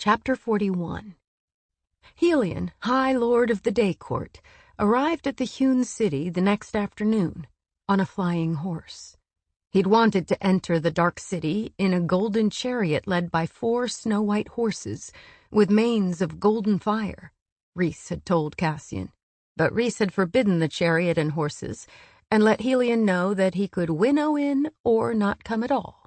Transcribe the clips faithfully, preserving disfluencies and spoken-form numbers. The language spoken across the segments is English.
Chapter forty-one. Helion, High Lord of the Day Court, arrived at the hewn city the next afternoon on a flying horse. He'd wanted to enter the dark city in a golden chariot led by four snow-white horses with manes of golden fire, Rhys had told Cassian. But Rhys had forbidden the chariot and horses and let Helion know that he could winnow in or not come at all.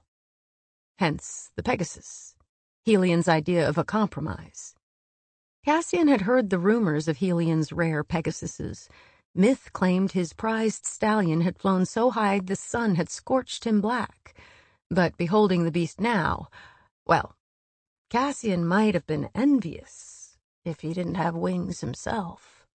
Hence the Pegasus, Helion's idea of a compromise. Cassian had heard the rumors of Helion's rare Pegasuses. Myth claimed his prized stallion had flown so high the sun had scorched him black. But beholding the beast now, well, Cassian might have been envious if he didn't have wings himself.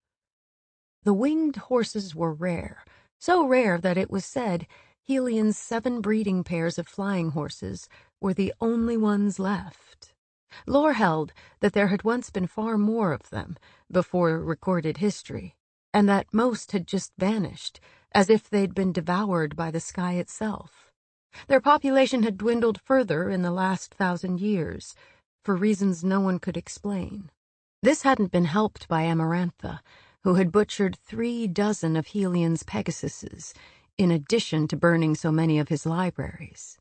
The winged horses were rare, so rare that it was said Helion's seven breeding pairs of flying horses were the only ones left. Lore held that there had once been far more of them before recorded history, and that most had just vanished, as if they'd been devoured by the sky itself. Their population had dwindled further in the last thousand years, for reasons no one could explain. This hadn't been helped by Amarantha, who had butchered three dozen of Helion's Pegasuses, in addition to burning so many of his libraries.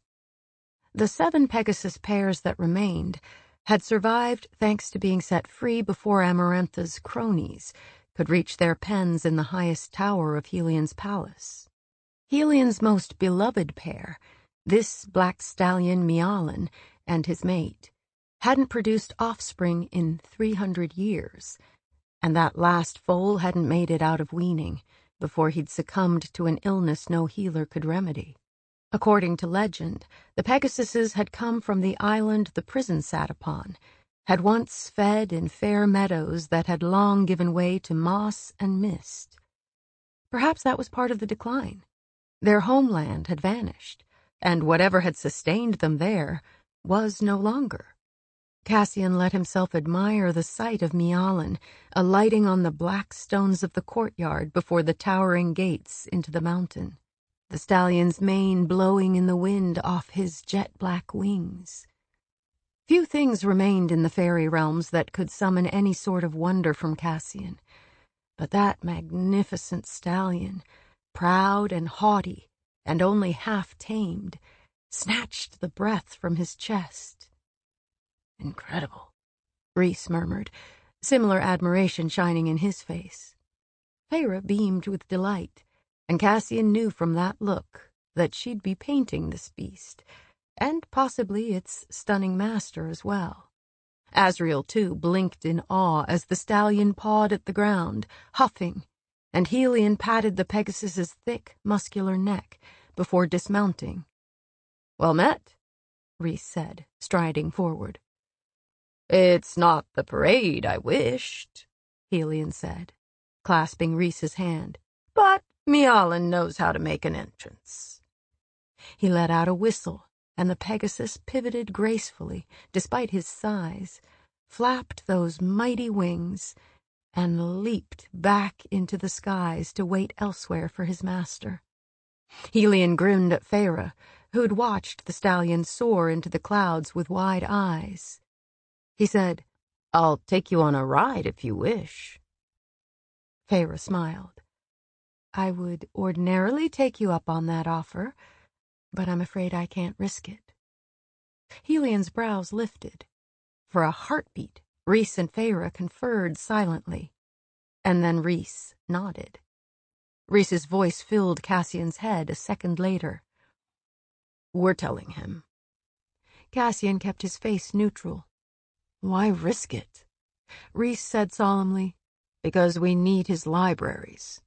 The seven Pegasus pairs that remained had survived thanks to being set free before Amarantha's cronies could reach their pens in the highest tower of Helion's palace. Helion's most beloved pair, this black stallion Mialin and his mate, hadn't produced offspring in three hundred years, and that last foal hadn't made it out of weaning before he'd succumbed to an illness no healer could remedy. According to legend, the Pegasuses had come from the island the prison sat upon, had once fed in fair meadows that had long given way to moss and mist. Perhaps that was part of the decline. Their homeland had vanished, and whatever had sustained them there was no longer. Cassian let himself admire the sight of Mialin alighting on the black stones of the courtyard before the towering gates into the mountain, the stallion's mane blowing in the wind off his jet-black wings. Few things remained in the fairy realms that could summon any sort of wonder from Cassian, but that magnificent stallion, proud and haughty and only half-tamed, snatched the breath from his chest. "Incredible," Rhys murmured, similar admiration shining in his face. Feyre beamed with delight, and Cassian knew from that look that she'd be painting this beast, and possibly its stunning master as well. Azriel, too, blinked in awe as the stallion pawed at the ground, huffing, and Helion patted the Pegasus's thick, muscular neck before dismounting. "Well met," Rhys said, striding forward. "It's not the parade I wished," Helion said, clasping Rhys's hand, "but Mialin knows how to make an entrance." He let out a whistle, and the Pegasus pivoted gracefully, despite his size, flapped those mighty wings, and leaped back into the skies to wait elsewhere for his master. Helion grinned at Feyre, who'd watched the stallion soar into the clouds with wide eyes. He said, "I'll take you on a ride if you wish." Feyre smiled. "I would ordinarily take you up on that offer, but I'm afraid I can't risk it." Helion's brows lifted. For a heartbeat, Rhys and Feyre conferred silently, and then Rhys nodded. Rhys's voice filled Cassian's head a second later. "We're telling him." Cassian kept his face neutral. "Why risk it?" Rhys said solemnly, "Because we need his libraries."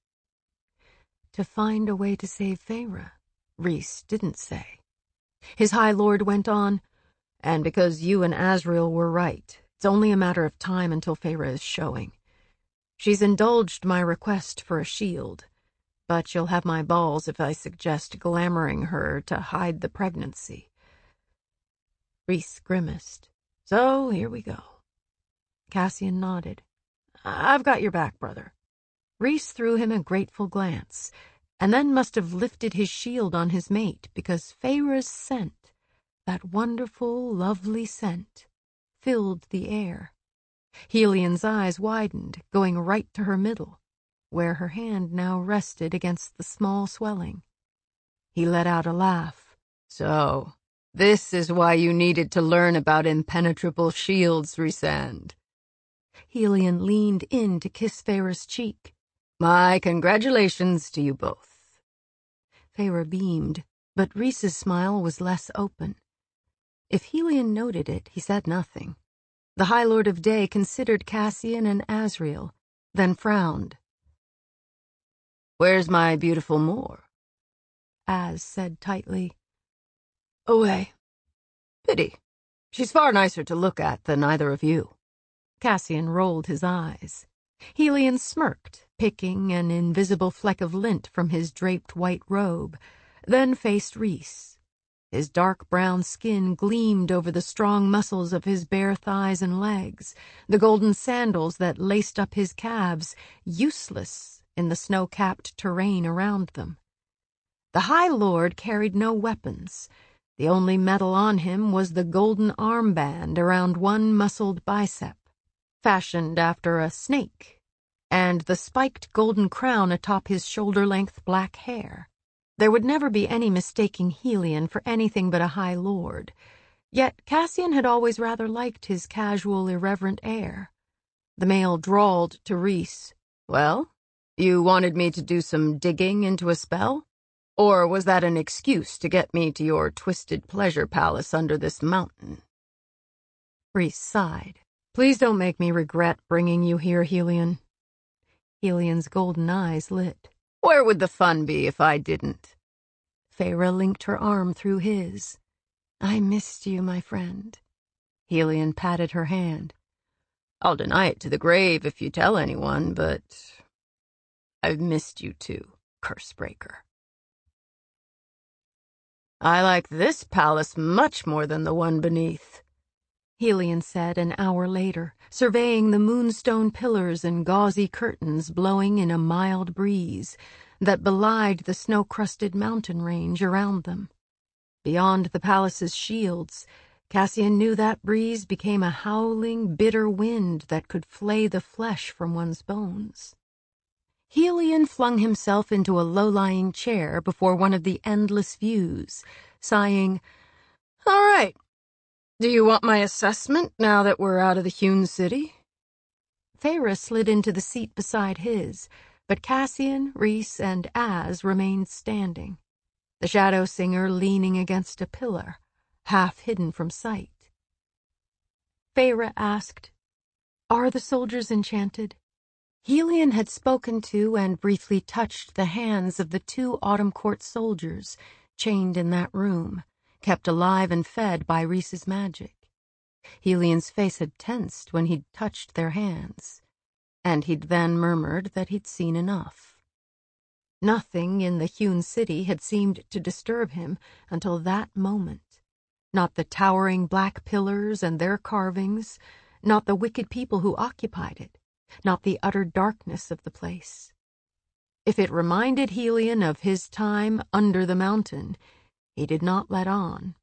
"To find a way to save Feyre," Rhys didn't say. His High Lord went on, "And because you and Azriel were right, it's only a matter of time until Feyre is showing. She's indulged my request for a shield, but she'll have my balls if I suggest glamouring her to hide the pregnancy." Rhys grimaced. "So here we go." Cassian nodded. "I've got your back, brother." Rhys threw him a grateful glance, and then must have lifted his shield on his mate because Feyre's scent, that wonderful, lovely scent, filled the air. Helian's eyes widened, going right to her middle, where her hand now rested against the small swelling. He let out a laugh. "So, this is why you needed to learn about impenetrable shields, Rhysand." Helian leaned in to kiss Feyre's cheek. "My congratulations to you both." Feyre beamed, but Rhys's smile was less open. If Helian noted it, he said nothing. The High Lord of Day considered Cassian and Asriel, then frowned. "Where's my beautiful Moor?" Az said tightly. "Away. Pity. She's far nicer to look at than either of you." Cassian rolled his eyes. Helian smirked, picking an invisible fleck of lint from his draped white robe, then faced Rhys. His dark brown skin gleamed over the strong muscles of his bare thighs and legs, the golden sandals that laced up his calves, useless in the snow-capped terrain around them. The High Lord carried no weapons. The only metal on him was the golden armband around one muscled bicep, fashioned after a snake, and the spiked golden crown atop his shoulder-length black hair. There would never be any mistaking Helian for anything but a High Lord, yet Cassian had always rather liked his casual, irreverent air. The male drawled to Rhys. "Well, you wanted me to do some digging into a spell? Or was that an excuse to get me to your twisted pleasure palace under this mountain?" Rhys sighed. "Please don't make me regret bringing you here, Helian." Helian's golden eyes lit. "Where would the fun be if I didn't?" Feyre linked her arm through his. "I missed you, my friend." Helian patted her hand. "I'll deny it to the grave if you tell anyone, but I've missed you too, Cursebreaker." "I like this palace much more than the one beneath," Helian said an hour later, surveying the moonstone pillars and gauzy curtains blowing in a mild breeze that belied the snow-crusted mountain range around them. Beyond the palace's shields, Cassian knew that breeze became a howling, bitter wind that could flay the flesh from one's bones. Helian flung himself into a low-lying chair before one of the endless views, sighing, "All right. Do you want my assessment now that we're out of the hewn city?" Feyre slid into the seat beside his, but Cassian, Rhys, and Az remained standing, the Shadow Singer leaning against a pillar, half hidden from sight. Feyre asked, "Are the soldiers enchanted?" Helian had spoken to and briefly touched the hands of the two Autumn Court soldiers chained in that room, kept alive and fed by Rhys's magic. Helian's face had tensed when he'd touched their hands, and he'd then murmured that he'd seen enough. Nothing in the hewn city had seemed to disturb him until that moment. Not the towering black pillars and their carvings, not the wicked people who occupied it, not the utter darkness of the place. If it reminded Helian of his time under the mountain, he did not let on.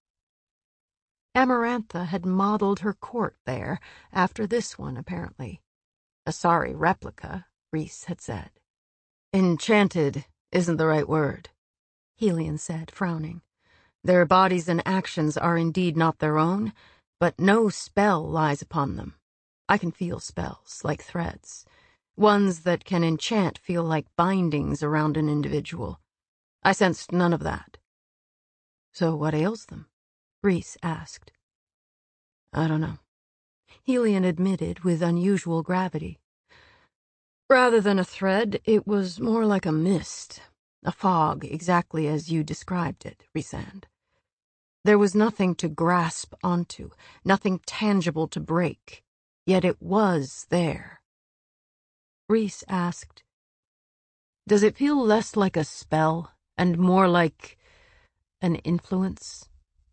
Amarantha had modeled her court there after this one, apparently. A sorry replica, Rhys had said. "Enchanted isn't the right word," Helian said, frowning. "Their bodies and actions are indeed not their own, but no spell lies upon them. I can feel spells, like threads. Ones that can enchant feel like bindings around an individual. I sensed none of that." "So what ails them?" Rhys asked. "I don't know," Helian admitted with unusual gravity. "Rather than a thread, it was more like a mist, a fog, exactly as you described it, Rhysand. There was nothing to grasp onto, nothing tangible to break, yet it was there." Rhys asked, "Does it feel less like a spell and more like an influence?"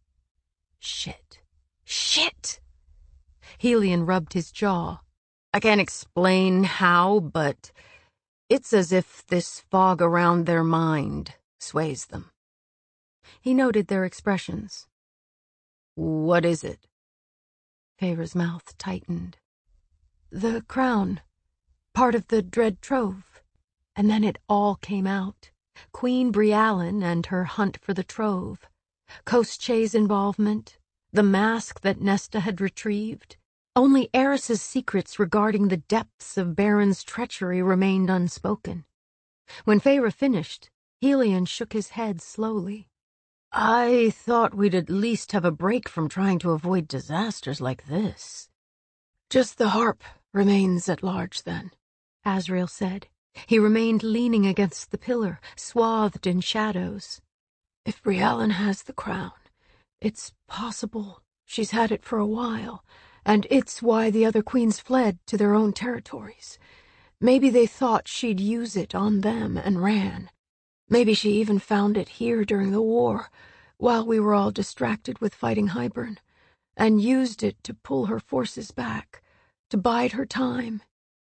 Shit. Shit! Helian rubbed his jaw. "I can't explain how, but it's as if this fog around their mind sways them." He noted their expressions. "What is it?" Feyre's mouth tightened. The crown, part of the Dread Trove. And then it all came out. Queen Brialyn and her hunt for the Trove. Koschei's involvement. The mask that Nesta had retrieved. Only Eris's secrets regarding the depths of Baron's treachery remained unspoken. When Feyre finished, Helion shook his head slowly. I thought we'd at least have a break from trying to avoid disasters like this. Just the harp remains at large, then, Asriel said. He remained leaning against the pillar, swathed in shadows. If Brialyn has the crown, it's possible she's had it for a while, and it's why the other queens fled to their own territories. Maybe they thought she'd use it on them and ran. Maybe she even found it here during the war, while we were all distracted with fighting Hybern, and used it to pull her forces back, to bide her time.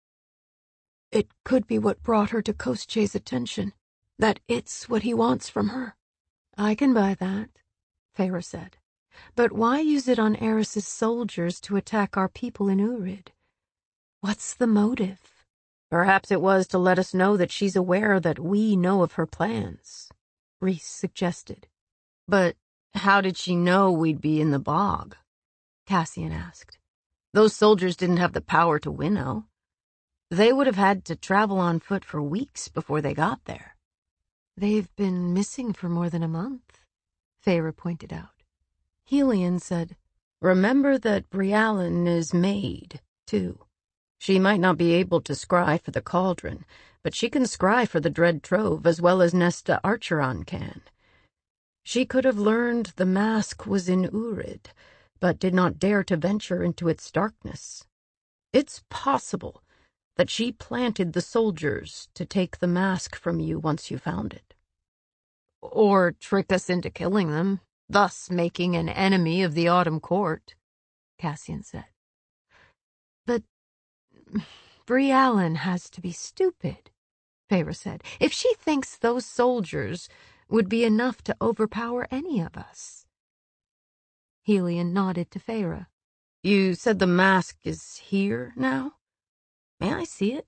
It could be what brought her to Koschei's attention, that it's what he wants from her. I can buy that, Feyre said. But why use it on Eris's soldiers to attack our people in Urid? What's the motive? Perhaps it was to let us know that she's aware that we know of her plans, Rhys suggested. But how did she know we'd be in the bog? Cassian asked. Those soldiers didn't have the power to winnow. They would have had to travel on foot for weeks before they got there. They've been missing for more than a month, Feyre pointed out. Helion said, Remember that Brialyn is maid, too. She might not be able to scry for the cauldron, but she can scry for the Dread Trove as well as Nesta Archeron can. She could have learned the mask was in Urid, but did not dare to venture into its darkness. It's possible that she planted the soldiers to take the mask from you once you found it. Or trick us into killing them, thus making an enemy of the Autumn Court, Cassian said. But Brialyn has to be stupid, Feyre said, if she thinks those soldiers would be enough to overpower any of us. Helion nodded to Feyre. You said the mask is here now? May I see it?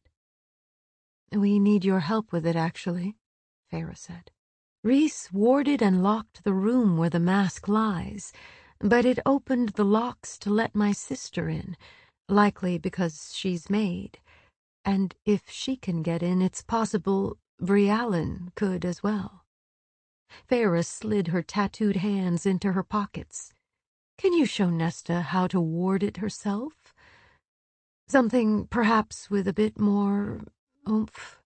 We need your help with it, actually, Feyre said. Rhys warded and locked the room where the mask lies, but it opened the locks to let my sister in, likely because she's maid. And if she can get in, it's possible Brialyn could as well. Feyre slid her tattooed hands into her pockets. Can you show Nesta how to ward it herself? Something perhaps with a bit more oomph.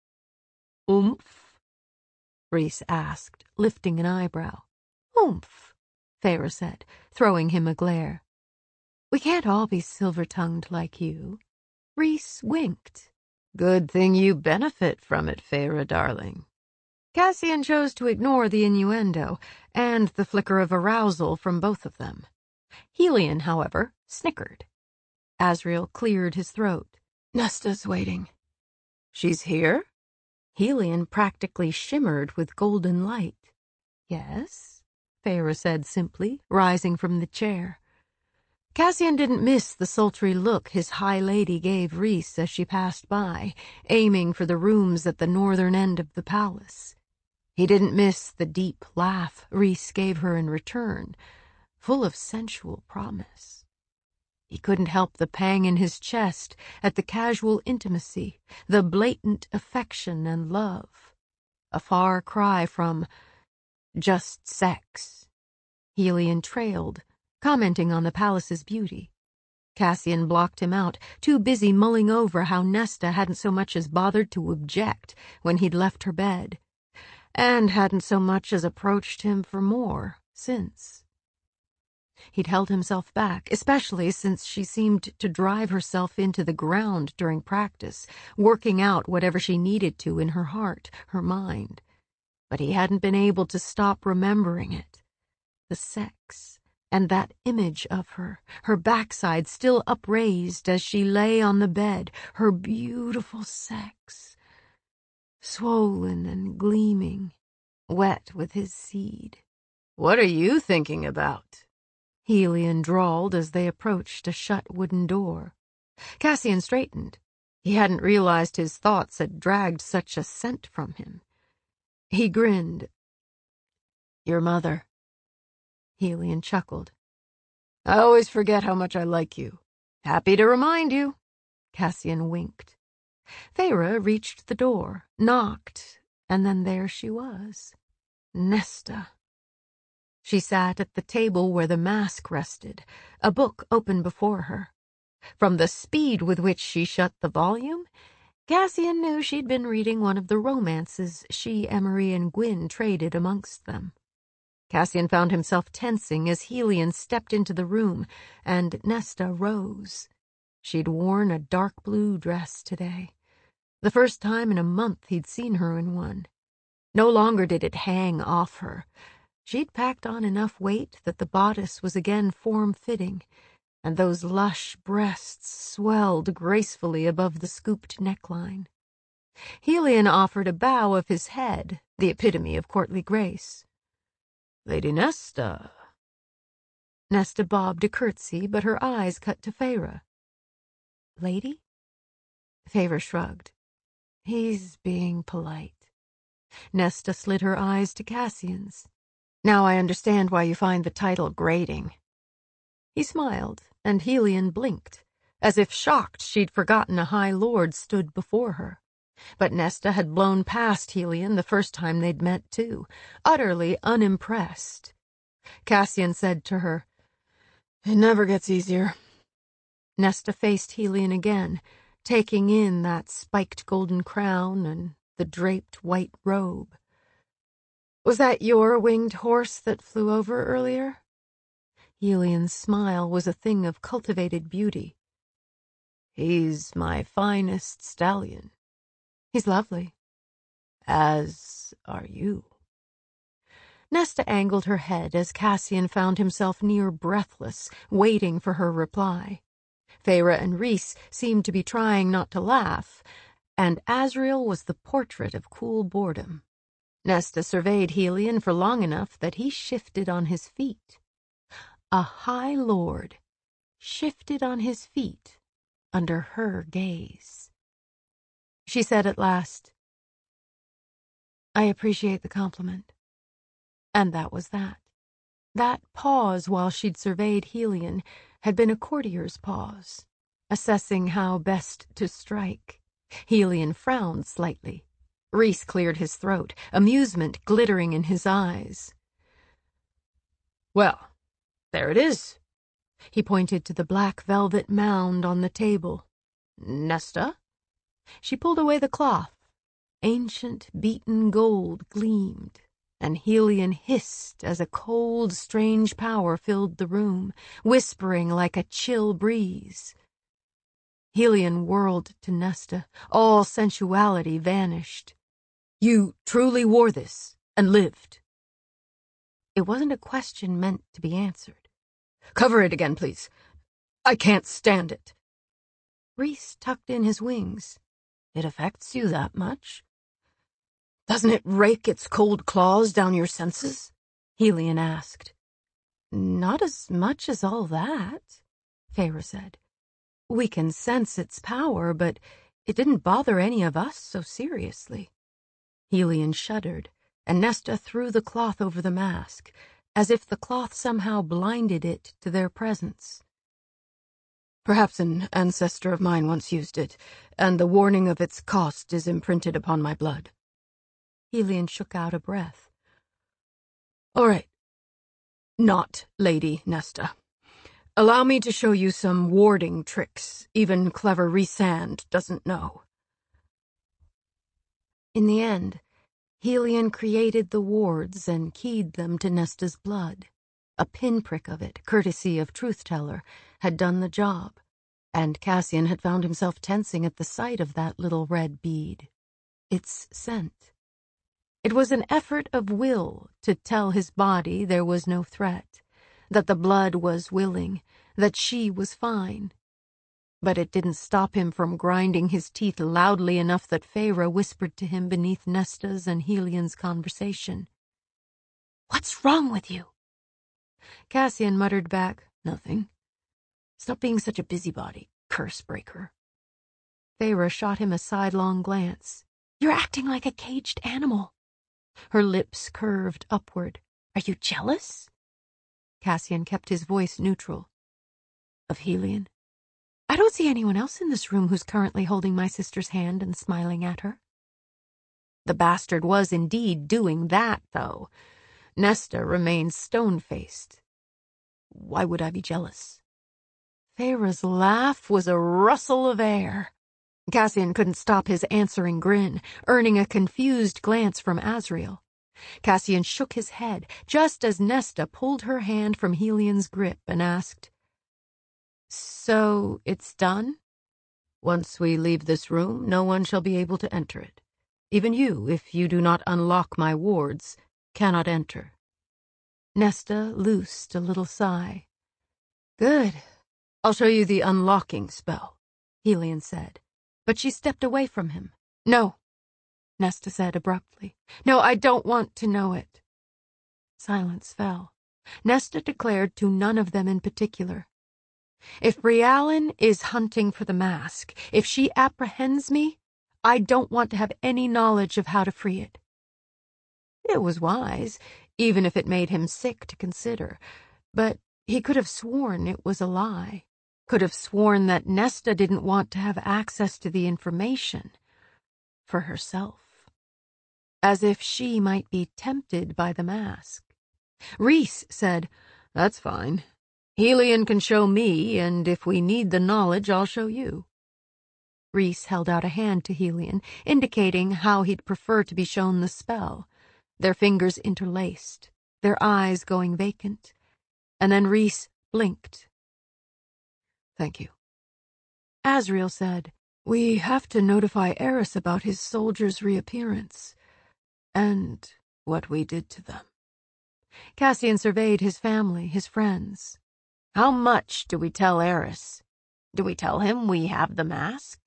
Oomph? Rhys asked, lifting an eyebrow. Oomph, Feyre said, throwing him a glare. We can't all be silver-tongued like you. Rhys winked. Good thing you benefit from it, Feyre, darling. Cassian chose to ignore the innuendo and the flicker of arousal from both of them. Helion, however, snickered. Asriel cleared his throat. Nesta's waiting. She's here? Helion practically shimmered with golden light. Yes, Feyre said simply, rising from the chair. Cassian didn't miss the sultry look his high lady gave Rhys as she passed by, aiming for the rooms at the northern end of the palace. He didn't miss the deep laugh Rhys gave her in return, full of sensual promise. He couldn't help the pang in his chest at the casual intimacy, the blatant affection and love. A far cry from just sex. Helion trailed, commenting on the palace's beauty. Cassian blocked him out, too busy mulling over how Nesta hadn't so much as bothered to object when he'd left her bed, and hadn't so much as approached him for more since. He'd held himself back, especially since she seemed to drive herself into the ground during practice, working out whatever she needed to in her heart, her mind. But he hadn't been able to stop remembering it. The sex, and that image of her, her backside still upraised as she lay on the bed, her beautiful sex, swollen and gleaming, wet with his seed. What are you thinking about? Helion drawled as they approached a shut wooden door. Cassian straightened. He hadn't realized his thoughts had dragged such a scent from him. He grinned. "Your mother." Helion chuckled. "I always forget how much I like you. Happy to remind you." Cassian winked. Feyre reached the door, knocked, and then there she was. Nesta. She sat at the table where the mask rested, a book open before her. From the speed with which she shut the volume, Cassian knew she'd been reading one of the romances she, Emery, and Gwyn traded amongst them. Cassian found himself tensing as Helion stepped into the room, and Nesta rose. She'd worn a dark blue dress today. The first time in a month he'd seen her in one. No longer did it hang off her. She'd packed on enough weight that the bodice was again form-fitting, and those lush breasts swelled gracefully above the scooped neckline. Helion offered a bow of his head, the epitome of courtly grace. "Lady Nesta." Nesta bobbed a curtsy, but her eyes cut to Feyre. "Lady?" Feyre shrugged. "He's being polite." Nesta slid her eyes to Cassian's. "Now I understand why you find the title grating." He smiled, and Helion blinked, as if shocked she'd forgotten a high lord stood before her. But Nesta had blown past Helion the first time they'd met, too, utterly unimpressed. Cassian said to her, "It never gets easier." Nesta faced Helion again, taking in that spiked golden crown and the draped white robe. "Was that your winged horse that flew over earlier?" Helion's smile was a thing of cultivated beauty. "He's my finest stallion." "He's lovely." "As are you." Nesta angled her head as Cassian found himself near breathless, waiting for her reply. Feyre and Rhys seemed to be trying not to laugh, and Asriel was the portrait of cool boredom. Nesta surveyed Helion for long enough that he shifted on his feet. A high lord shifted on his feet under her gaze. She said at last, "I appreciate the compliment." And that was that. That pause while she'd surveyed Helion had been a courtier's pause, assessing how best to strike. Helion frowned slightly. Rhys cleared his throat, amusement glittering in his eyes. "Well, there it is." He pointed to the black velvet mound on the table. "Nesta?" She pulled away the cloth. Ancient beaten gold gleamed, and Helion hissed as a cold, strange power filled the room, whispering like a chill breeze. Helion whirled to Nesta. All sensuality vanished. "You truly wore this, and lived?" It wasn't a question meant to be answered. "Cover it again, please. I can't stand it." Rhys tucked in his wings. "It affects you that much?" "Doesn't it rake its cold claws down your senses?" Helion asked. "Not as much as all that," Feyre said. "We can sense its power, but it didn't bother any of us so seriously." Helion shuddered, and Nesta threw the cloth over the mask, as if the cloth somehow blinded it to their presence. "Perhaps an ancestor of mine once used it, and the warning of its cost is imprinted upon my blood." Helion shook out a breath. "All right. Not Lady Nesta. Allow me to show you some warding tricks even clever Rhysand doesn't know." In the end, Helion created the wards and keyed them to Nesta's blood. A pinprick of it, courtesy of Truth-Teller, had done the job, and Cassian had found himself tensing at the sight of that little red bead. Its scent. It was an effort of will to tell his body there was no threat, that the blood was willing, that she was fine. But it didn't stop him from grinding his teeth loudly enough that Feyre whispered to him beneath Nesta's and Helion's conversation. "What's wrong with you?" Cassian muttered back, "Nothing. Stop being such a busybody, curse breaker." Feyre shot him a sidelong glance. "You're acting like a caged animal." Her lips curved upward. "Are you jealous?" Cassian kept his voice neutral. "Of Helion? I don't see anyone else in this room who's currently holding my sister's hand and smiling at her." The bastard was indeed doing that, though. Nesta remained stone-faced. "Why would I be jealous?" Feyre's laugh was a rustle of air. Cassian couldn't stop his answering grin, earning a confused glance from Azriel. Cassian shook his head, just as Nesta pulled her hand from Helion's grip and asked, "So it's done? Once we leave this room, no one shall be able to enter it. Even you, if you do not unlock my wards, cannot enter." Nesta loosed a little sigh. "Good. I'll show you the unlocking spell," Helion said, but she stepped away from him. "No," Nesta said abruptly. "No, I don't want to know it." Silence fell. Nesta declared to none of them in particular, "If Brialyn is hunting for the mask, if she apprehends me, I don't want to have any knowledge of how to free it." It was wise, even if it made him sick to consider, but he could have sworn it was a lie, could have sworn that Nesta didn't want to have access to the information for herself, as if she might be tempted by the mask. Rhys said, "That's fine. Helion can show me, and if we need the knowledge, I'll show you." Rhys held out a hand to Helion, indicating how he'd prefer to be shown the spell. Their fingers interlaced, their eyes going vacant, and then Rhys blinked. "Thank you." Azriel said, "We have to notify Eris about his soldiers' reappearance, and what we did to them." Cassian surveyed his family, his friends. "How much do we tell Eris? Do we tell him we have the mask?"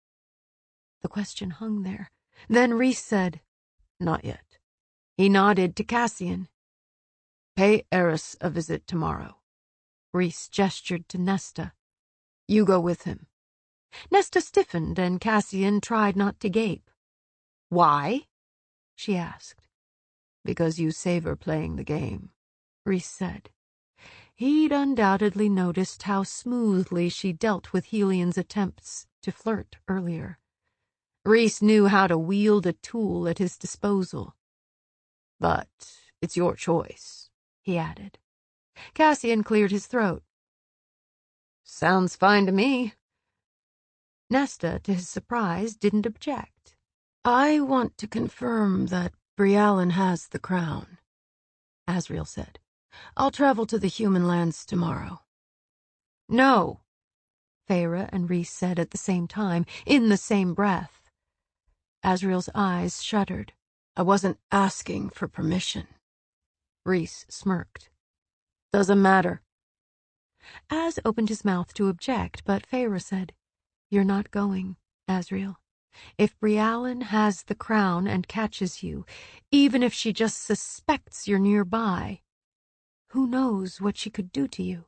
The question hung there. Then Rhys said, "Not yet." He nodded to Cassian. "Pay Eris a visit tomorrow." Rhys gestured to Nesta. "You go with him." Nesta stiffened, and Cassian tried not to gape. "Why?" she asked. "Because you savor playing the game," Rhys said. He'd undoubtedly noticed how smoothly she dealt with Helion's attempts to flirt earlier. Rhys knew how to wield a tool at his disposal. "But it's your choice," he added. Cassian cleared his throat. "Sounds fine to me." Nesta, to his surprise, didn't object. "I want to confirm that Brialyn has the crown," Azriel said. "I'll travel to the human lands tomorrow." "No," Feyre and Rhys said at the same time, in the same breath. Azriel's eyes shuddered. "I wasn't asking for permission." Rhys smirked. "Doesn't matter." Az opened his mouth to object, but Feyre said, "You're not going, Azriel. If Brialyn has the crown and catches you, even if she just suspects you're nearby, who knows what she could do to you?"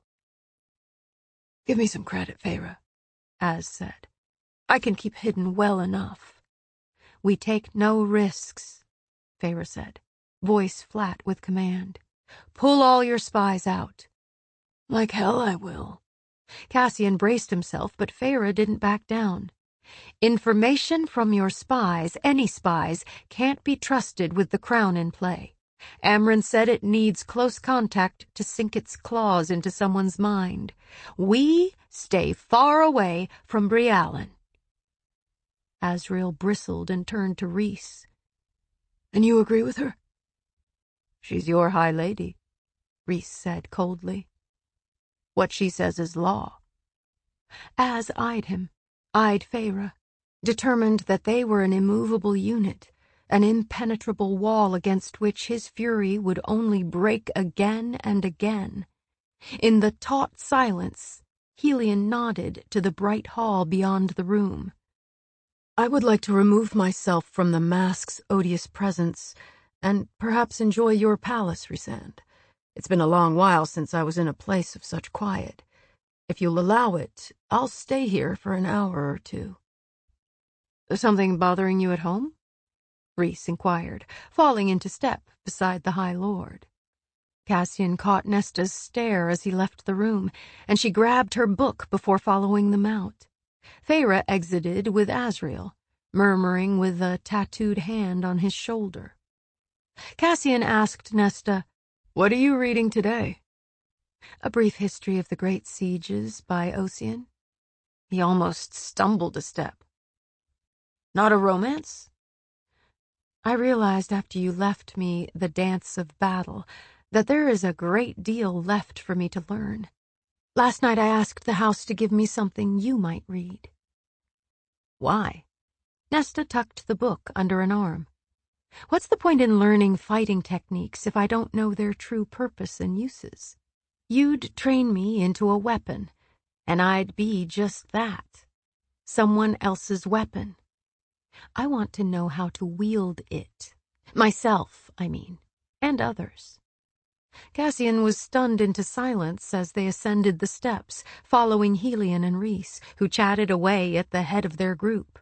"Give me some credit, Feyre," Az said. "I can keep hidden well enough." "We take no risks," Feyre said, voice flat with command. "Pull all your spies out." "Like hell I will." Cassian braced himself, but Feyre didn't back down. "Information from your spies, any spies, can't be trusted with the crown in play. Amren said it needs close contact to sink its claws into someone's mind. We stay far away from Brialyn." Azriel bristled and turned to Rhys. "And you agree with her?" "She's your high lady," Rhys said coldly. "What she says is law." Az eyed him, eyed Feyre, determined that they were an immovable unit, an impenetrable wall against which his fury would only break again and again. In the taut silence, Helion nodded to the bright hall beyond the room. "I would like to remove myself from the mask's odious presence, and perhaps enjoy your palace, Rhysand. It's been a long while since I was in a place of such quiet. If you'll allow it, I'll stay here for an hour or two." "Something bothering you at home?" Rhys inquired, falling into step beside the High Lord. Cassian caught Nesta's stare as he left the room, and she grabbed her book before following them out. Feyre exited with Azriel, murmuring with a tattooed hand on his shoulder. Cassian asked Nesta, "What are you reading today?" "A Brief History of the Great Sieges" by Ossian. He almost stumbled a step. "Not a romance?" "I realized after you left me The Dance of Battle that there is a great deal left for me to learn. Last night I asked the house to give me something you might read." "Why?" Nesta tucked the book under an arm. "What's the point in learning fighting techniques if I don't know their true purpose and uses? You'd train me into a weapon, and I'd be just that. Someone else's weapon. I want to know how to wield it. Myself, I mean, and others." Cassian was stunned into silence as they ascended the steps, following Helion and Rhys, who chatted away at the head of their group.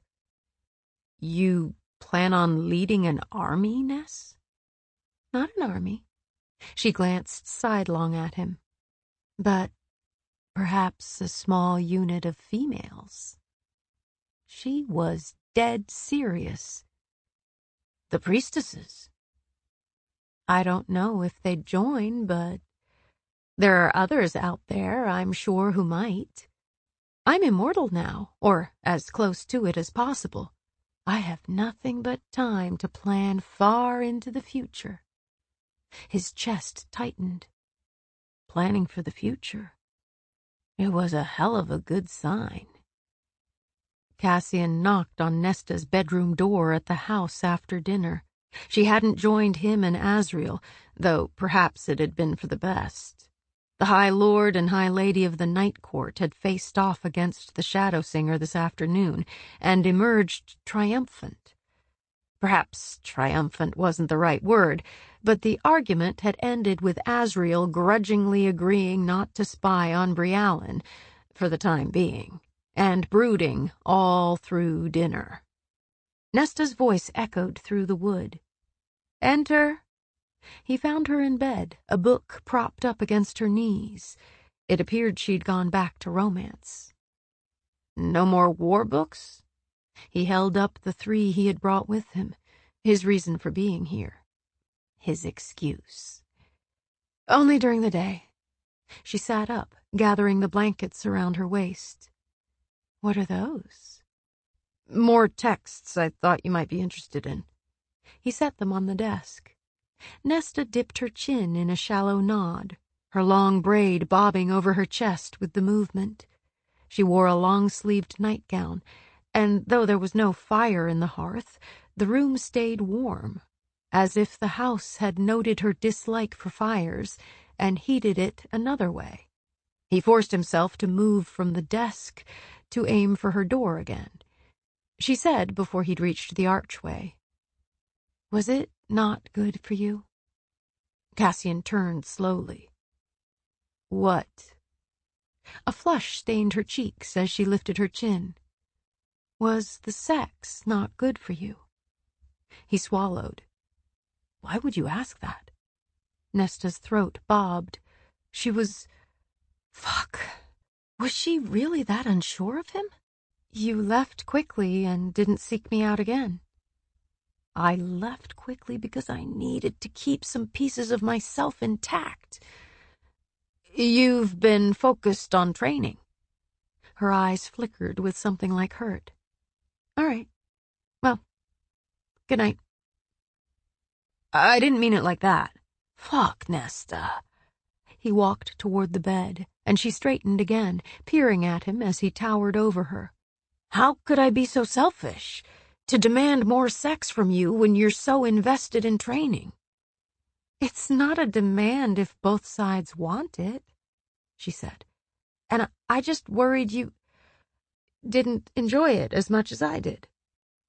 "You plan on leading an army, Ness?" "Not an army." She glanced sidelong at him. "But perhaps a small unit of females." She was dead serious. "The priestesses?" "I don't know if they'd join, but there are others out there, I'm sure, who might. I'm immortal now, or as close to it as possible. I have nothing but time to plan far into the future." His chest tightened. Planning for the future. It was a hell of a good sign. Cassian knocked on Nesta's bedroom door at the house after dinner. She hadn't joined him and Azriel, though perhaps it had been for the best. The High Lord and High Lady of the Night Court had faced off against the Shadowsinger this afternoon and emerged triumphant. Perhaps triumphant wasn't the right word, but the argument had ended with Azriel grudgingly agreeing not to spy on Briallen, for the time being, and brooding all through dinner. Nesta's voice echoed through the wood. "Enter." He found her in bed, a book propped up against her knees. It appeared she'd gone back to romance. "No more war books?" He held up the three he had brought with him, his reason for being here. His excuse. "Only during the day." She sat up, gathering the blankets around her waist. "What are those?" "More texts I thought you might be interested in." He set them on the desk. Nesta dipped her chin in a shallow nod, her long braid bobbing over her chest with the movement. She wore a long-sleeved nightgown, and though there was no fire in the hearth, the room stayed warm, as if the house had noted her dislike for fires and heated it another way. He forced himself to move from the desk to aim for her door again. She said before he'd reached the archway, "Was it not good for you?" Cassian turned slowly. "What?" A flush stained her cheeks as she lifted her chin. "Was the sex not good for you?" He swallowed. Why would you ask that? Nesta's throat bobbed. She was... Fuck. Was she really that unsure of him? "You left quickly and didn't seek me out again." "I left quickly because I needed to keep some pieces of myself intact." "You've been focused on training." Her eyes flickered with something like hurt. "All right. Well, good night." "I didn't mean it like that." "Fuck, Nesta." He walked toward the bed, and she straightened again, peering at him as he towered over her. "How could I be so selfish? To demand more sex from you when you're so invested in training?" "It's not a demand if both sides want it," she said. "And I just worried you didn't enjoy it as much as I did."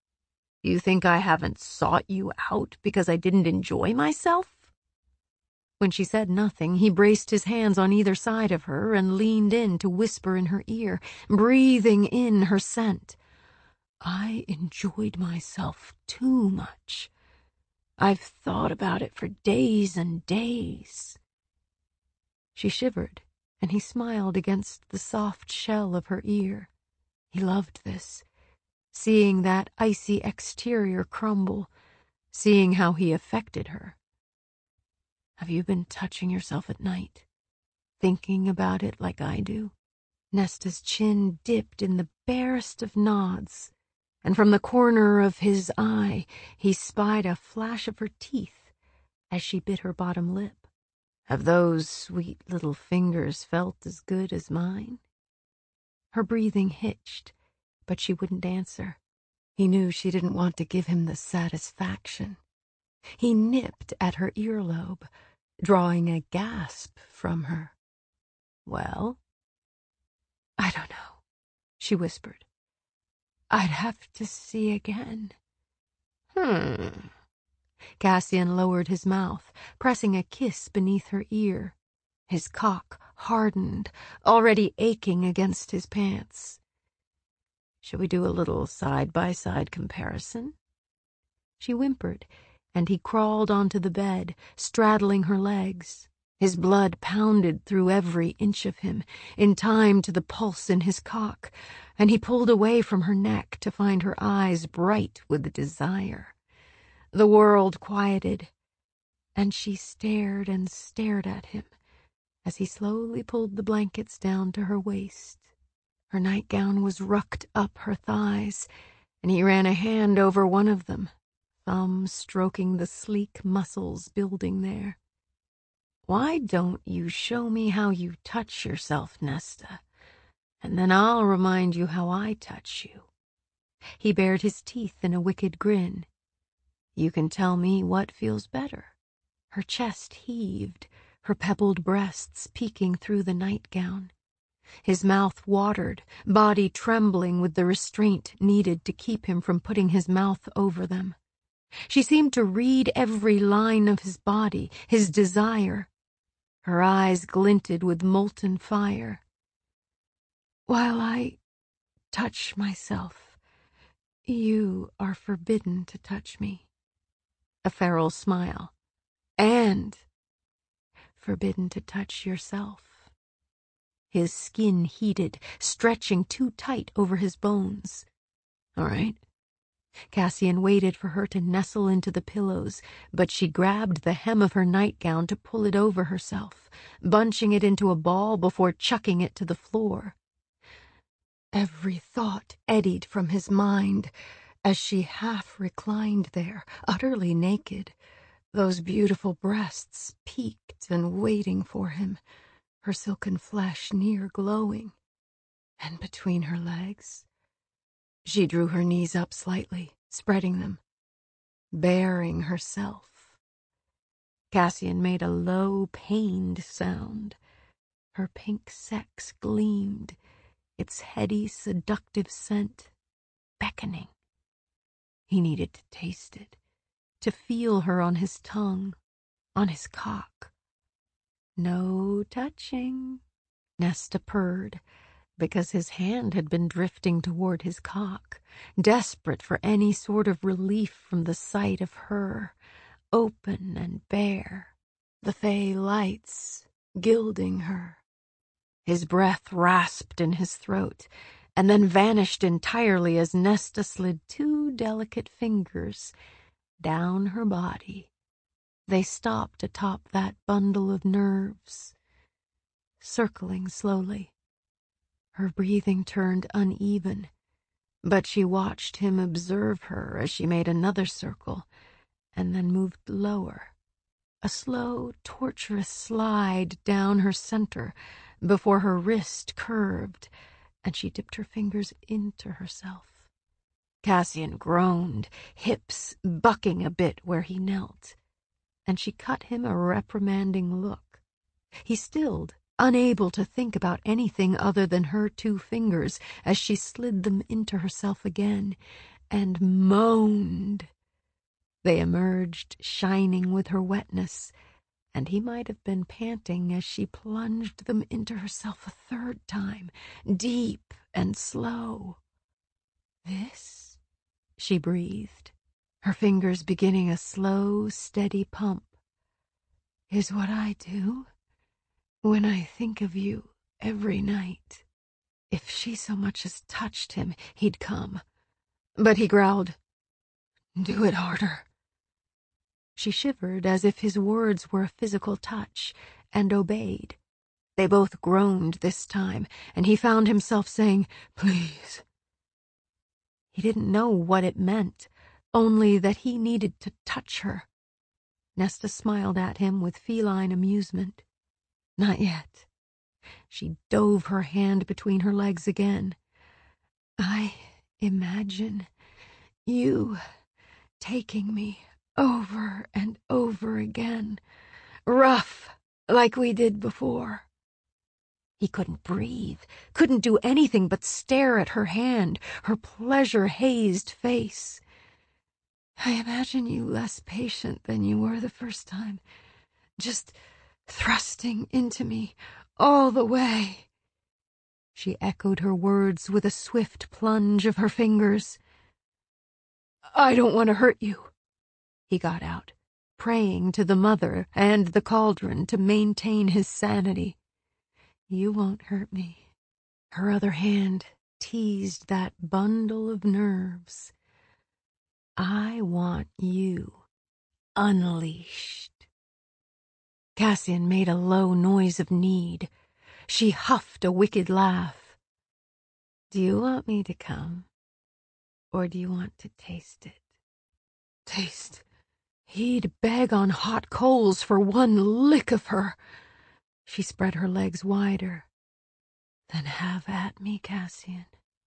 "You think I haven't sought you out because I didn't enjoy myself?" When she said nothing, he braced his hands on either side of her and leaned in to whisper in her ear, breathing in her scent. I enjoyed myself too much. I've thought about it for days and days. She shivered, and he smiled against the soft shell of her ear. He loved this, seeing that icy exterior crumble, seeing how he affected her. Have you been touching yourself at night, thinking about it like I do? Nesta's chin dipped in the barest of nods, and from the corner of his eye he spied a flash of her teeth as she bit her bottom lip. Have those sweet little fingers felt as good as mine? Her breathing hitched, but she wouldn't answer. He knew she didn't want to give him the satisfaction. He nipped at her earlobe, drawing a gasp from her. Well? I don't know, she whispered. I'd have to see again. Hmm. Cassian lowered his mouth, pressing a kiss beneath her ear. His cock hardened, already aching against his pants. Shall we do a little side-by-side comparison? She whimpered, and he crawled onto the bed, straddling her legs. His blood pounded through every inch of him, in time to the pulse in his cock, and he pulled away from her neck to find her eyes bright with desire. The world quieted, and she stared and stared at him as he slowly pulled the blankets down to her waist. Her nightgown was rucked up her thighs, and he ran a hand over one of them, thumb stroking the sleek muscles building there. Why don't you show me how you touch yourself, Nesta, and then I'll remind you how I touch you. He bared his teeth in a wicked grin. You can tell me what feels better. Her chest heaved, her pebbled breasts peeking through the nightgown. His mouth watered, body trembling with the restraint needed to keep him from putting his mouth over them. She seemed to read every line of his body, his desire. Her eyes glinted with molten fire. While I touch myself, you are forbidden to touch me. A feral smile. And forbidden to touch yourself. His skin heated, stretching too tight over his bones. All right. Cassian waited for her to nestle into the pillows, but she grabbed the hem of her nightgown to pull it over herself, bunching it into a ball before chucking it to the floor. Every thought eddied from his mind as she half reclined there, utterly naked, those beautiful breasts peaked and waiting for him, her silken flesh near glowing. And between her legs, she drew her knees up slightly, spreading them, baring herself. Cassian made a low, pained sound. Her pink sex gleamed, its heady, seductive scent beckoning. He needed to taste it, to feel her on his tongue, on his cock. No touching, Nesta purred, because his hand had been drifting toward his cock, desperate for any sort of relief from the sight of her, open and bare, the fey lights gilding her. His breath rasped in his throat, and then vanished entirely as Nesta slid two delicate fingers down her body. They stopped atop that bundle of nerves, circling slowly. Her breathing turned uneven, but she watched him observe her as she made another circle and then moved lower, a slow, torturous slide down her center before her wrist curved and she dipped her fingers into herself. Cassian groaned, hips bucking a bit where he knelt, and she cut him a reprimanding look. He stilled, unable to think about anything other than her two fingers as she slid them into herself again, and moaned. They emerged shining with her wetness, and he might have been panting as she plunged them into herself a third time, deep and slow. "This," she breathed, her fingers beginning a slow, steady pump, "is what I do when I think of you every night." If she so much as touched him, he'd come. But he growled, "Do it harder." She shivered as if his words were a physical touch, and obeyed. They both groaned this time, and he found himself saying, "Please." He didn't know what it meant, only that he needed to touch her. Nesta smiled at him with feline amusement. "Not yet." She dove her hand between her legs again. "I imagine you taking me over and over again, rough like we did before." He couldn't breathe, couldn't do anything but stare at her hand, her pleasure-hazed face. "I imagine you less patient than you were the first time, just thrusting into me all the way." She echoed her words with a swift plunge of her fingers. "I don't want to hurt you," he got out, praying to the mother and the cauldron to maintain his sanity. "You won't hurt me." Her other hand teased that bundle of nerves. "I want you unleashed." Cassian made a low noise of need. She huffed a wicked laugh. "Do you want me to come, or do you want to taste it?" Taste? He'd beg on hot coals for one lick of her. She spread her legs wider. "Then have at me, Cassian."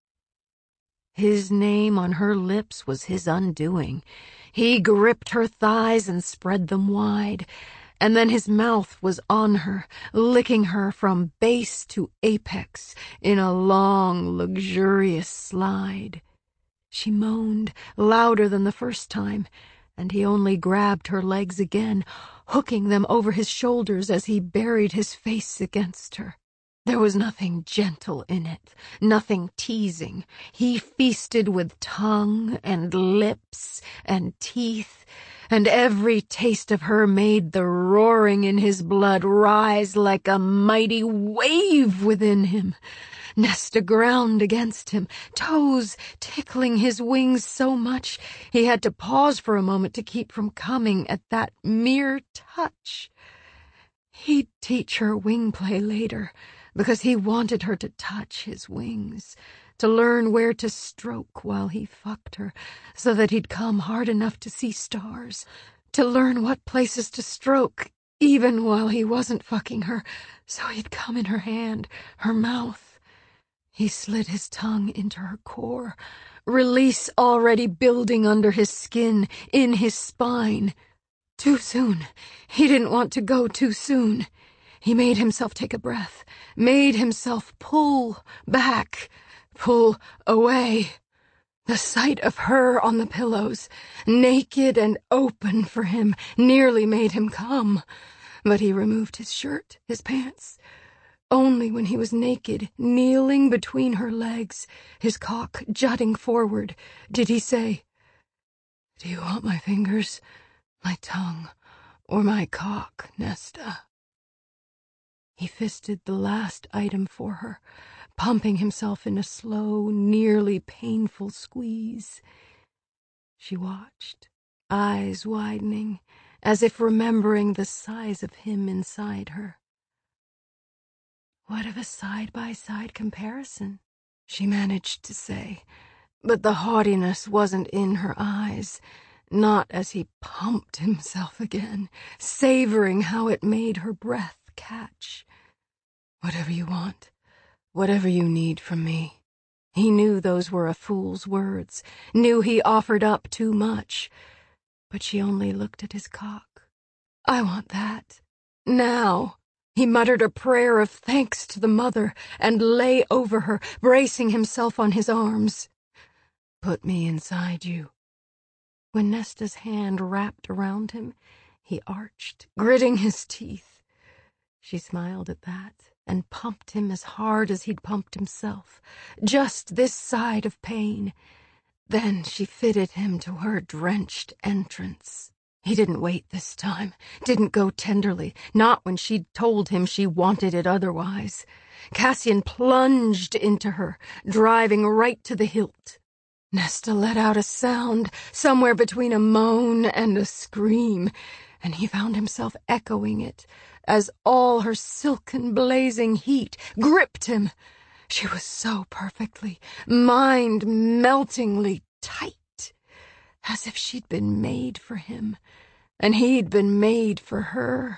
His name on her lips was his undoing. He gripped her thighs and spread them wide, and then his mouth was on her, licking her from base to apex in a long, luxurious slide. She moaned, louder than the first time, and he only grabbed her legs again, hooking them over his shoulders as he buried his face against her. There was nothing gentle in it, nothing teasing. He feasted with tongue and lips and teeth, and every taste of her made the roaring in his blood rise like a mighty wave within him. Nesta ground against him, toes tickling his wings so much he had to pause for a moment to keep from coming at that mere touch. He'd teach her wing play later, because he wanted her to touch his wings, to learn where to stroke while he fucked her, so that he'd come hard enough to see stars, to learn what places to stroke, even while he wasn't fucking her, so he'd come in her hand, her mouth. He slid his tongue into her core, release already building under his skin, in his spine. Too soon. He didn't want to go too soon. He made himself take a breath, made himself pull back, pull away. The sight of her on the pillows, naked and open for him, nearly made him come. But he removed his shirt, his pants. Only when he was naked, kneeling between her legs, his cock jutting forward, did he say, "Do you want my fingers, my tongue, or my cock, Nesta?" He fisted the last item for her, pumping himself in a slow, nearly painful squeeze. She watched, eyes widening, as if remembering the size of him inside her. "What of a side-by-side comparison?" she managed to say, but the haughtiness wasn't in her eyes, not as he pumped himself again, savoring how it made her breath catch. "Whatever you want, whatever you need from me." He knew those were a fool's words, knew he offered up too much, but she only looked at his cock. "I want that. Now." He muttered a prayer of thanks to the mother and lay over her, bracing himself on his arms. "Put me inside you." When Nesta's hand wrapped around him, he arched, gritting his teeth. She smiled at that and pumped him as hard as he'd pumped himself, just this side of pain. Then she fitted him to her drenched entrance. He didn't wait this time, didn't go tenderly, not when she'd told him she wanted it otherwise. Cassian plunged into her, driving right to the hilt. Nesta let out a sound, somewhere between a moan and a scream, and he found himself echoing it as all her silken blazing heat gripped him. She was so perfectly, mind-meltingly tight, as if she'd been made for him, and he'd been made for her.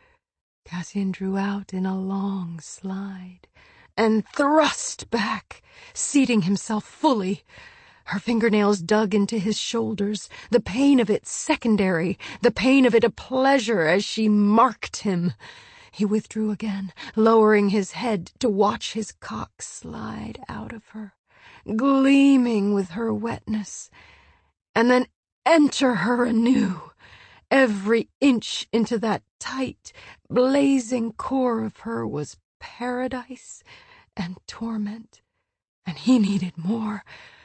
Cassian drew out in a long slide and thrust back, seating himself fully. Her fingernails dug into his shoulders, the pain of it secondary, the pain of it a pleasure as she marked him. He withdrew again, lowering his head to watch his cock slide out of her, gleaming with her wetness, and then enter her anew, every inch into that tight, blazing core of her was paradise and torment, and he needed more.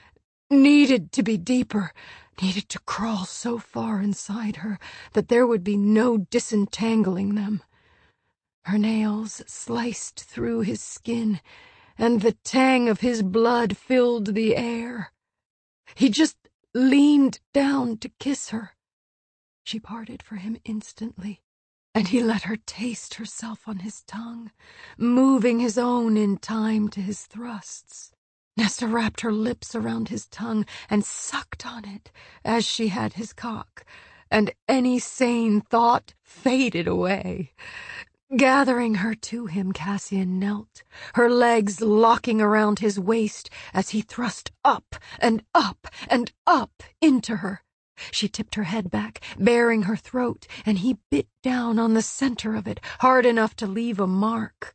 Needed to be deeper, needed to crawl so far inside her that there would be no disentangling them. Her nails sliced through his skin, and the tang of his blood filled the air. He just leaned down to kiss her. She parted for him instantly, and he let her taste herself on his tongue, moving his own in time to his thrusts. Nesta wrapped her lips around his tongue and sucked on it as she had his cock, and any sane thought faded away. Gathering her to him, Cassian knelt, her legs locking around his waist as he thrust up and up and up into her. She tipped her head back, baring her throat, and he bit down on the center of it, hard enough to leave a mark.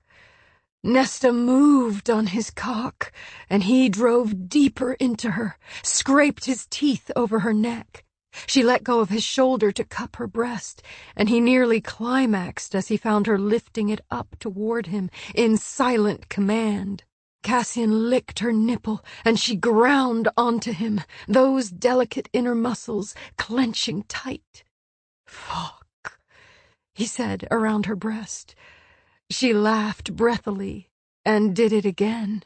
Nesta moved on his cock, and he drove deeper into her, scraped his teeth over her neck. She let go of his shoulder to cup her breast, and he nearly climaxed as he found her lifting it up toward him in silent command. Cassian licked her nipple, and she ground onto him, those delicate inner muscles clenching tight. "Fuck," he said around her breast. She laughed breathily and did it again.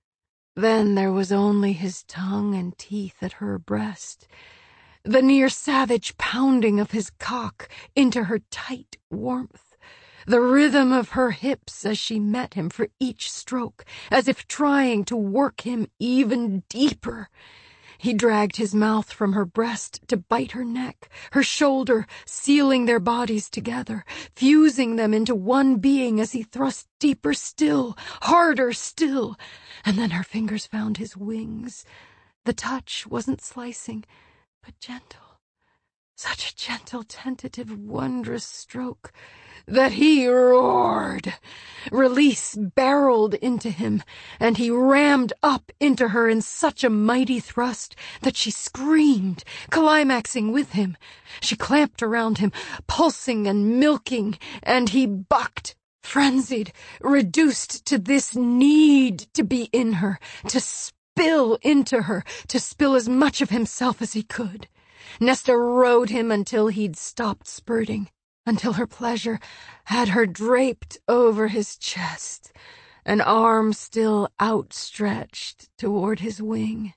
Then there was only his tongue and teeth at her breast, the near-savage pounding of his cock into her tight warmth, the rhythm of her hips as she met him for each stroke, as if trying to work him even deeper. He dragged his mouth from her breast to bite her neck, her shoulder, sealing their bodies together, fusing them into one being as he thrust deeper still, harder still. And then her fingers found his wings. The touch wasn't slicing, but gentle. Such a gentle, tentative, wondrous stroke that he roared. Release barreled into him, and he rammed up into her in such a mighty thrust that she screamed, climaxing with him. She clamped around him, pulsing and milking, and he bucked, frenzied, reduced to this need to be in her, to spill into her, to spill as much of himself as he could. Nesta rode him until he'd stopped spurting, until her pleasure had her draped over his chest, an arm still outstretched toward his wing.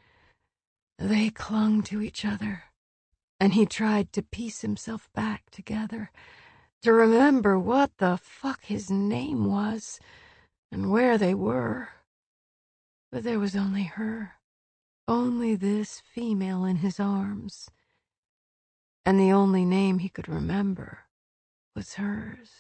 They clung to each other, and he tried to piece himself back together, to remember what the fuck his name was and where they were. But there was only her, only this female in his arms, and the only name he could remember was hers.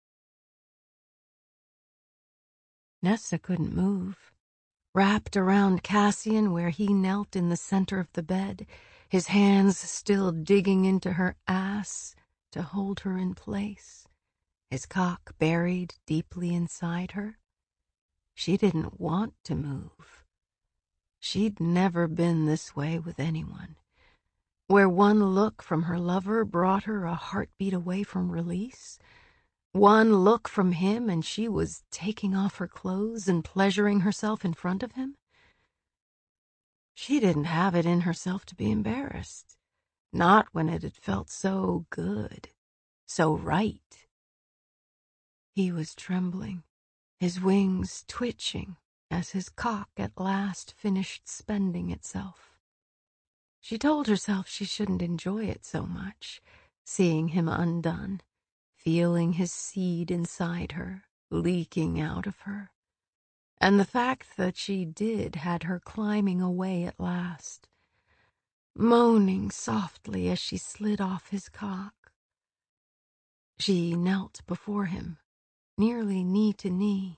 Nesta couldn't move, wrapped around Cassian where he knelt in the center of the bed, his hands still digging into her ass to hold her in place, his cock buried deeply inside her. She didn't want to move. She'd never been this way with anyone. where one look from her lover brought her a heartbeat away from release. One look from him and she was taking off her clothes and pleasuring herself in front of him. She didn't have it in herself to be embarrassed, not when it had felt so good, so right. He was trembling, his wings twitching as his cock at last finished spending itself. She told herself she shouldn't enjoy it so much, seeing him undone, feeling his seed inside her, leaking out of her. And the fact that she did had her climbing away at last, moaning softly as she slid off his cock. She knelt before him, nearly knee to knee.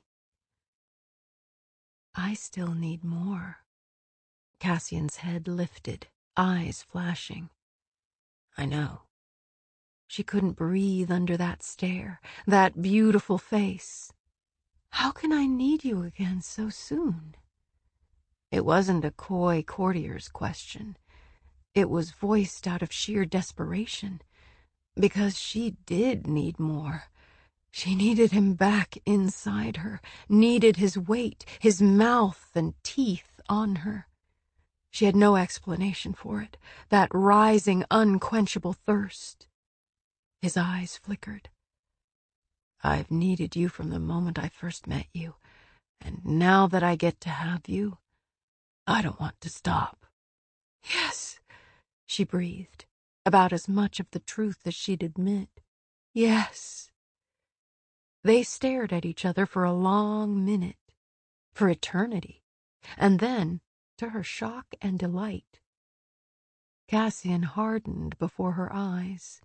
I still need more. Cassian's head lifted, eyes flashing. I know. She couldn't breathe under that stare, that beautiful face. How can I need you again so soon? It wasn't a coy courtier's question. It was voiced out of sheer desperation, because she did need more. She needed him back inside her, needed his weight, his mouth and teeth on her. She had no explanation for it, that rising, unquenchable thirst. His eyes flickered. I've needed you from the moment I first met you, and now that I get to have you, I don't want to stop. Yes, she breathed, about as much of the truth as she'd admit. Yes. They stared at each other for a long minute, for eternity, and then, to her shock and delight, Cassian hardened before her eyes.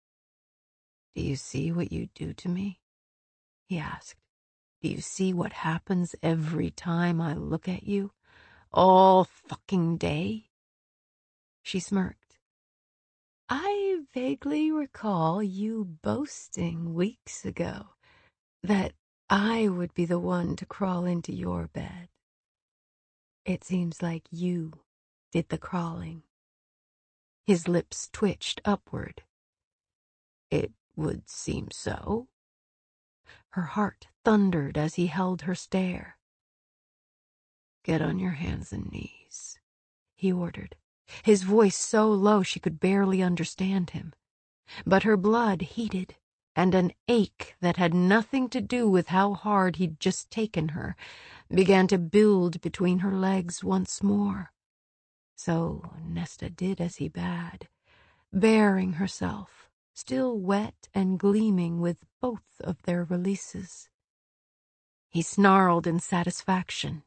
Do you see what you do to me? He asked. Do you see what happens every time I look at you? All fucking day? She smirked. I vaguely recall you boasting weeks ago that I would be the one to crawl into your bed. It seems like you did the crawling. His lips twitched upward. It would seem so. Her heart thundered as he held her stare. Get on your hands and knees, he ordered, his voice so low she could barely understand him. But her blood heated, and an ache that had nothing to do with how hard he'd just taken her began to build between her legs once more. So Nesta did as he bade, baring herself, still wet and gleaming with both of their releases. He snarled in satisfaction.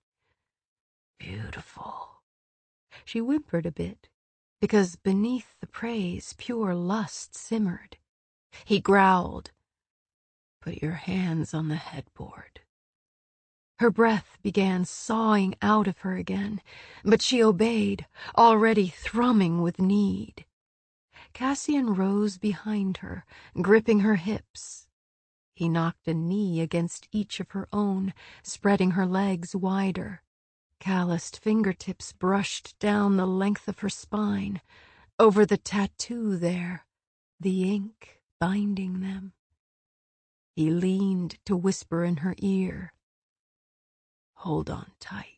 Beautiful. She whimpered a bit, because beneath the praise pure lust simmered. He growled, Put your hands on the headboard. Her breath began sawing out of her again, but she obeyed, already thrumming with need. Cassian rose behind her, gripping her hips. He knocked a knee against each of her own, spreading her legs wider. Calloused fingertips brushed down the length of her spine, over the tattoo there, the ink binding them. He leaned to whisper in her ear, Hold on tight.